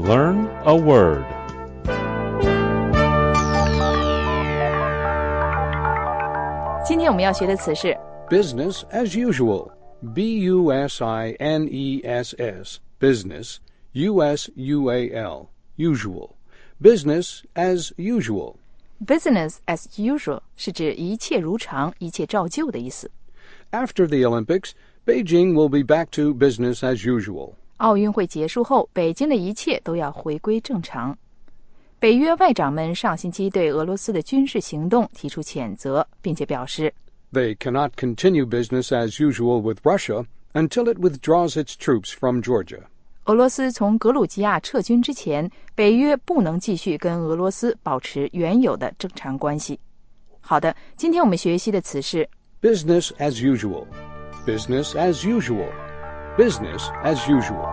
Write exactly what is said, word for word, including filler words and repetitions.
Learn a word. 今天我们要学的词是 Business as usual. B U S I N E S S. Business. U S U A L. Usual. Business as usual. Business as usual 是指一切如常，一切照旧的意思。 After the Olympics, Beijing will be back to business as usual. 奥运会结束后，北京的一切都要回归正常。北约外长们上星期对俄罗斯的军事行动提出谴责，并且表示 They cannot continue business as usual with Russia until it withdraws its troops from Georgia. 俄罗斯从格鲁吉亚撤军之前，北约不能继续跟俄罗斯保持原有的正常关系。好的，今天我们学习的词是 Business as usual. Business as usual. Business as usual.